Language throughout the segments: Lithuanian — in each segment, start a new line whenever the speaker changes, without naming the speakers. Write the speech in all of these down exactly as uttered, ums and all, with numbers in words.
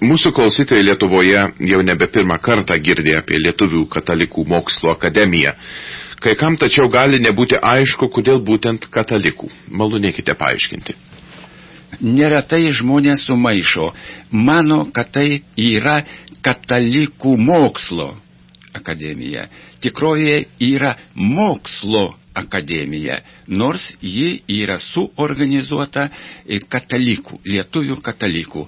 Mūsų klausytojai Lietuvoje jau nebe pirmą kartą girdė apie Lietuvių katalikų mokslo akademiją. Kai kam tačiau gali nebūti aišku, kodėl būtent katalikų. Malonėkite paaiškinti.
Neretai žmonės sumaišo. Mano, kad tai yra katalikų mokslo akademija. Tikrovėje yra mokslo akademija, nors ji yra suorganizuota katalikų, lietuvių katalikų.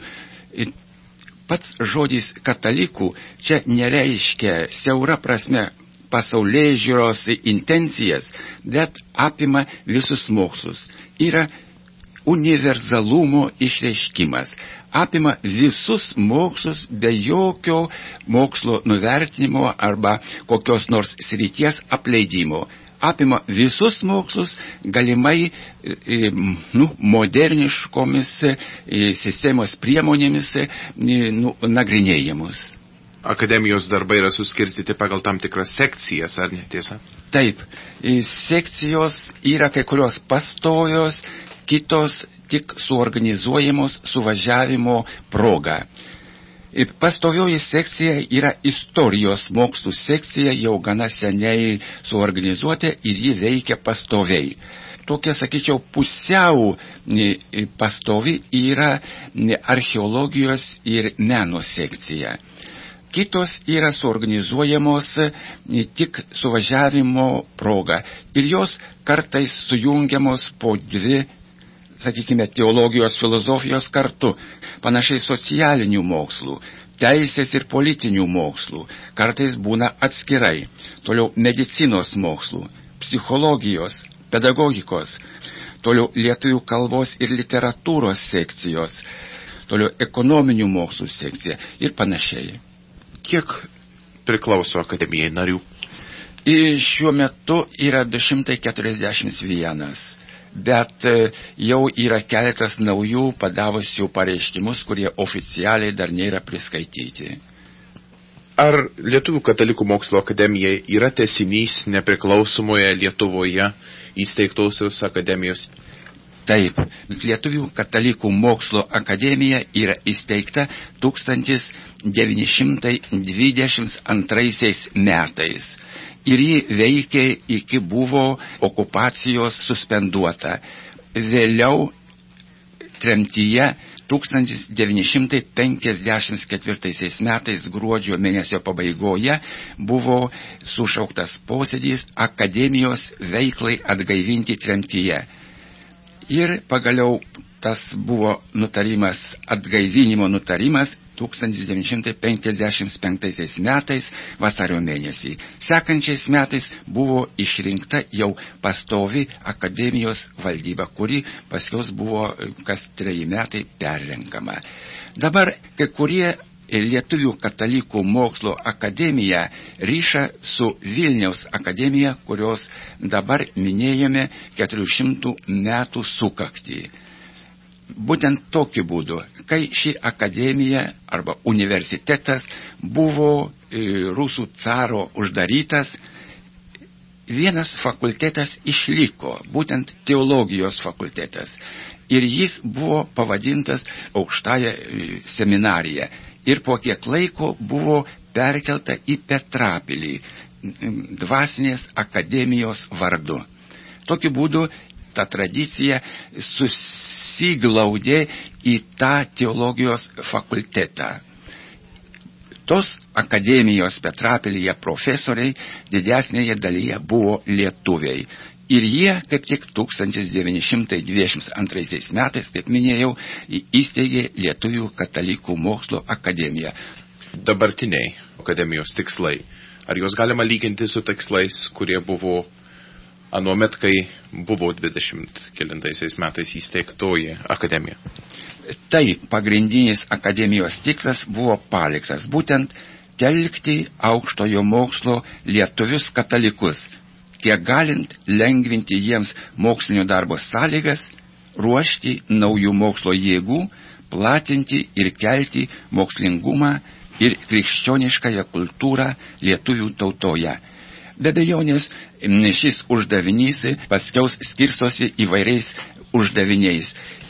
Pats žodis katalikų čia nereiškia siaura prasme pasaulėžiūros intencijas, bet apima visus mokslus. Yra universalumo išreiškimas. Apima visus mokslus be jokio mokslo nuvertinimo arba kokios nors srities apleidimo. Apima visus mokslus galimai e, nu, moderniškomis e, sistemos priemonėmis e, nu, nagrinėjimus.
Akademijos darbai yra suskirstyti pagal tam tikras sekcijas, ar ne tiesa?
Taip, e, sekcijos yra kai kurios pastojos, kitos tik suorganizuojamos suvažiavimo proga. Pastovioji sekcija yra istorijos mokslų sekcija, jau gana seniai suorganizuota ir ji veikia pastoviai. Tokia, sakyčiau, pusiau pastovi yra archeologijos ir meno sekcija. Kitos yra suorganizuojamos tik suvažiavimo proga ir jos kartais sujungiamos po dvi, sakykime, teologijos, filosofijos kartu, panašiai socialinių mokslų, teisės ir politinių mokslų, kartais būna atskirai, toliau medicinos mokslų, psichologijos, pedagogikos, toliau lietuvių kalbos ir literatūros sekcijos, toliau ekonominių mokslų sekcija ir panašiai.
Kiek priklauso akademijai narių?
Ir šiuo metu yra du šimtai keturiasdešimt vienas. Bet jau yra keletas naujų padavusių pareiškimus, kurie oficialiai dar nėra priskaityti.
Ar Lietuvių katalikų mokslo akademija yra tęsinys nepriklausomoje Lietuvoje įsteigtosios akademijos?
Taip, Lietuvių katalikų mokslo akademija yra įsteigta tūkstantis devyni šimtai dvidešimt antraisiais metais. Ir ji veikė iki buvo okupacijos suspenduota. Vėliau tremtyje tūkstantis devyni šimtai penkiasdešimt ketvirtaisiais metais gruodžio mėnesio pabaigoje buvo sušauktas posėdis akademijos veiklai atgaivinti tremtyje. Ir pagaliau tas buvo nutarimas, atgaivinimo nutarimas tūkstantis devyni šimtai penkiasdešimt penktaisiais metais vasario mėnesį. Sekančiais metais buvo išrinkta jau pastovi akademijos valdyba, kuri paskiau buvo kas treji metai perrenkama. Dabar kai kurie Lietuvių katalikų mokslo akademija ryša su Vilniaus akademija, kurios dabar minėjome keturių šimtų metų sukaktį. Būtent tokiu būdu, kai ši akademija arba universitetas buvo e, rusų caro uždarytas, vienas fakultetas išliko, būtent teologijos fakultetas. Ir jis buvo pavadintas aukštąja e, seminarija. Ir po kiek laiko buvo perkelta į Petrapilį, dvasinės akademijos vardu. Tokiu būdu ta tradicija susiglaudė į tą teologijos fakultetą. Tos akademijos Petrapilyje profesoriai didesnėje dalyje buvo lietuviai. Ir jie, kaip tik tūkstantis devyni šimtai dvidešimt antraisiais metais, kaip minėjau, įsteigė Lietuvių katalikų mokslo akademiją.
Dabartiniai akademijos tikslai. Ar juos galima lyginti su tikslais, kurie buvo anuomet, kai buvo dvidešimt kelintaisiais metais įsteigtoji akademija?
Taip, pagrindinis akademijos tikslas buvo paliktas, būtent telkti aukštojo mokslo lietuvius katalikus, kiek galint lengvinti jiems mokslinio darbo sąlygas, ruošti naujų mokslo jėgų, platinti ir kelti mokslingumą ir krikščioniškąją kultūrą lietuvių tautoje. Be abejonės, šis uždavinys paskiau skirstosi įvairiais uždaviniais.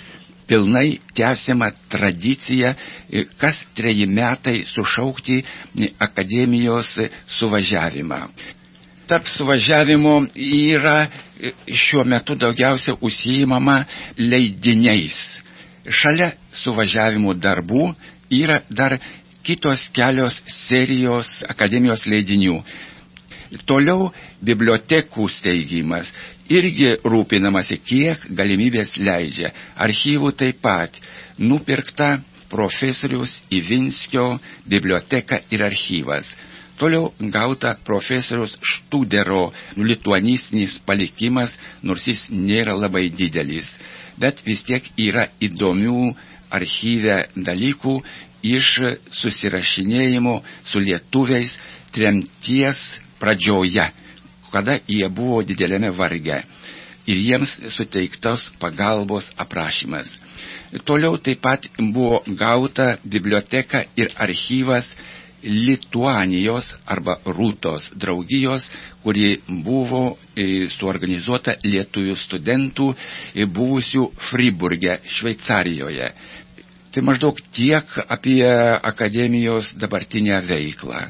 pilnai tęsiama tradicija kas treji metai sušaukti akademijos suvažiavimą. Tarp suvažiavimo yra šiuo metu daugiausia užsiimama leidiniais. Šalia suvažiavimo darbų yra dar kitos kelios serijos akademijos leidinių. Toliau bibliotekų steigimas irgi rūpinamasi, kiek galimybės leidžia. Archyvų taip pat nupirkta profesorius Ivinskio biblioteka ir archyvas. Toliau gauta profesoriaus Študero lituanistinis palikimas, nors jis nėra labai didelis, bet vis tiek yra įdomių archyve dalykų iš susirašinėjimo su lietuviais tremties pradžioje, kada jie buvo dideliame varge ir jiems suteiktos pagalbos aprašymas. Toliau taip pat buvo gauta biblioteka ir archyvas Lituanijos arba Rūtos draugijos, kuri buvo e, suorganizuota lietuvių studentų e, buvusių Friburge, Šveicarijoje. Tai maždaug tiek apie akademijos dabartinę veiklą.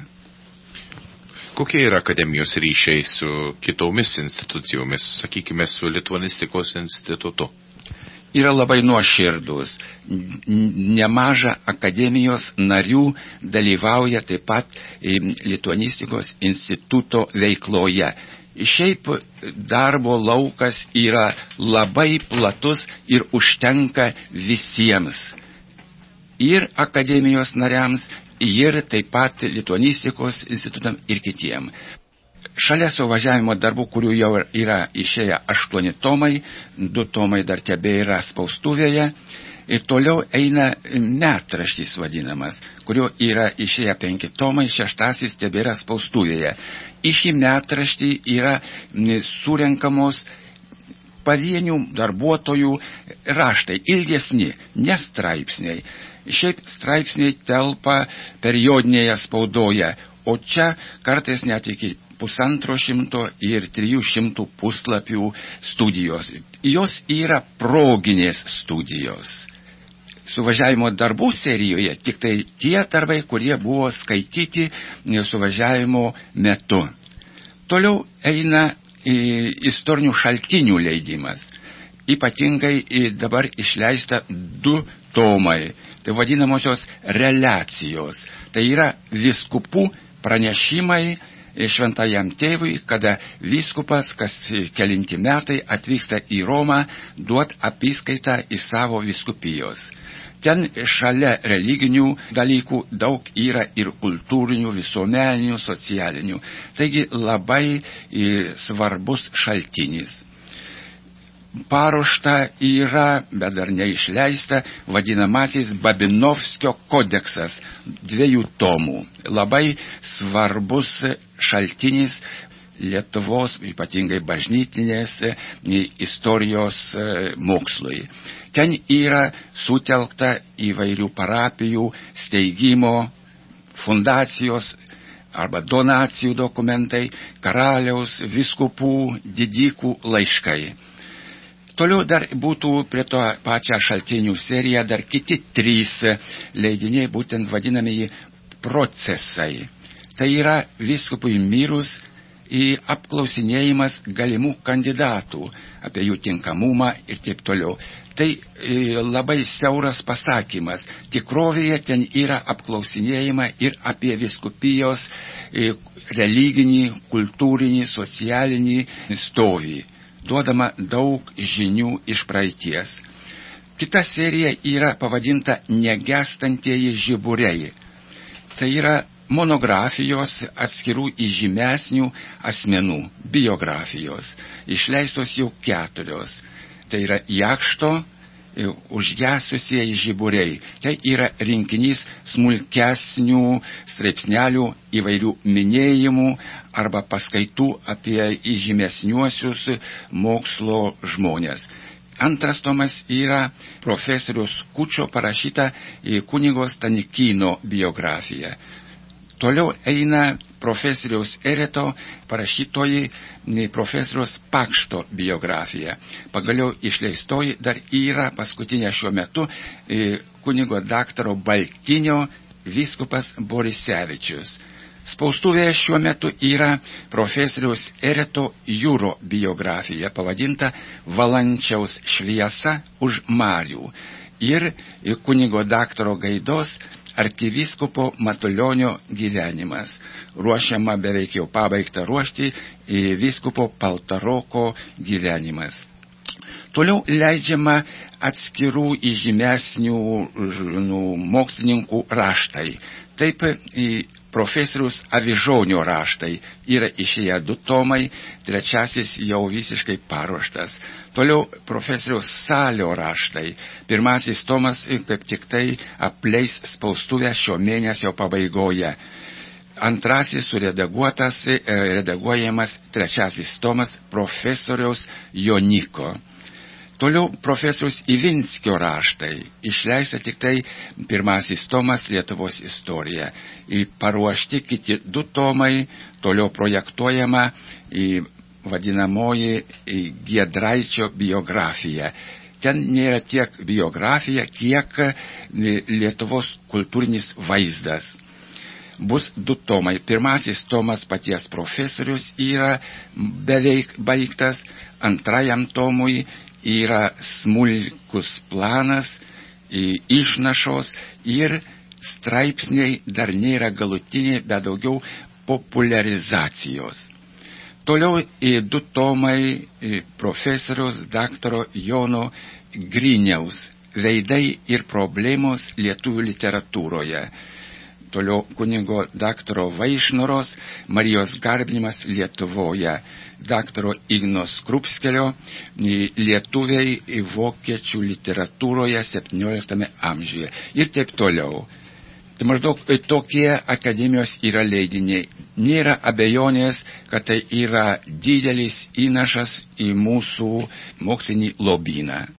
Kokie yra akademijos ryšiai su kitomis institucijomis, sakykime, su Lituanistikos institutu?
Yra labai nuoširdus. Nemaža akademijos narių dalyvauja taip pat Lituanistikos instituto veikloje. Šiaip darbo laukas yra labai platus ir užtenka visiems. Ir akademijos nariams, ir taip pat Lituanistikos institutam ir kitiem. Šalia suvažiavimo darbų, kurių jau yra išėję aštuoni tomai, du tomai dar tebėra spaustuvėje, ir toliau eina metraštis vadinamas, kurio yra išėję penki tomai, šeštasis tebėra spaustuvėje. Į šį metraštį yra surenkamos pavienių darbuotojų raštai, ilgesni, ne straipsniai. Šiaip straipsniai telpa periodinėje spaudoje, o čia kartais net iki pusantro šimto ir trijų šimtų puslapių studijos. Jos yra proginės studijos. Suvažiavimo darbų serijoje tik tai tie darbai, kurie buvo skaityti suvažiavimo metu. Toliau eina istorinių šaltinių leidimas. Ypatingai dabar išleista du tomai, tai vadinamosios reliacijos. Tai yra vyskupų pranešimai šventajam tėvui, kada vyskupas, kas kelinti metai, atvyksta į Romą, duot apyskaitą iš savo vyskupijos. Ten šalia religinių dalykų daug yra ir kultūrinių, visuomeninių, socialinių. Taigi labai svarbus šaltinis. Paruošta yra, bet dar neišleista, vadinamasis Babinovskio kodeksas dviejų tomų. Labai svarbus šaltinis Lietuvos, ypatingai bažnytinės istorijos mokslui. Ten yra sutelkta įvairių parapijų steigimo, fundacijos arba donacijų dokumentai, karaliaus, vyskupų, didikų laiškai. Toliau dar būtų prie to pačią šaltinių seriją dar kiti trys leidiniai, būtent vadinamieji procesai. Tai yra vyskupui mirus į apklausinėjimas galimų kandidatų, apie jų tinkamumą ir taip toliau. Tai labai siauras pasakymas. Tikrovėje ten yra apklausinėjama ir apie vyskupijos religinį, kultūrinį, socialinį stovį. Duodama daug žinių iš praeities. Kita serija yra pavadinta Negestantieji žiburiai. Tai yra monografijos atskirų įžymesnių asmenų, biografijos. Išleistos jau keturios. Tai yra Jakšto, už ją susieję žiburiai. Tai yra rinkinys smulkesnių straipsnelių, įvairių minėjimų arba paskaitų apie įžymesniuosius mokslo žmonės. Antras tomas yra profesorius Kučio parašyta kunigo Stanikyno biografija. Toliau eina profesoriaus Ereto parašytoji profesoriaus Pakšto biografija. Pagaliau išleistoji dar yra paskutinė šiuo metu kunigo daktaro Baltinio vyskupas Borisevičius. Spaustuvėje šiuo metu yra profesoriaus Ereto Jūro biografija, pavadinta Valančiaus šviesa už marių, ir kunigo daktaro Gaidos arkivyskupo Matulionio gyvenimas. Ruošiama beveik jau pabaigta ruošti vyskupo Paltaroko gyvenimas. Toliau leidžiama atskirų įžymesnių nu, mokslininkų raštai. Taip, profesorius Avižonio raštai yra išėję du tomai, trečiasis jau visiškai paruoštas. Toliau profesoriaus Salio raštai. Pirmasis tomas kaip tik tai apleis spaustuvę šio mėnesio pabaigoje. Antrasis suredaguotas, redaguojamas trečiasis tomas profesoriaus Joniko. Toliau profesoriaus Ivinskio raštai. Išleista tik tai pirmasis tomas Lietuvos istorija. Paruošti kiti du tomai, toliau projektuojama vadinamoji Giedraičio biografija. Ten nėra tiek biografija, kiek Lietuvos kultūrinis vaizdas. Bus du tomai. Pirmasis tomas paties profesorius yra beveik baigtas, antrajam tomui yra smulkus planas, išnašos ir straipsniai dar nėra galutiniai, bet daugiau populiarizacijos. Toliau du tomai profesoriaus daktaro Jono Griniaus veidai ir problemos lietuvių literatūroje. Toliau kunigo daktaro Vaišnoros Marijos garbinimas Lietuvoje, daktaro Igno Skrupskelio lietuviai vokiečių literatūroje septynioliktame amžiuje ir taip toliau. Tai maždaug tokie akademijos yra leidiniai. Nėra abejonės, kad tai yra didelis įnašas į mūsų mokslinį lobyną.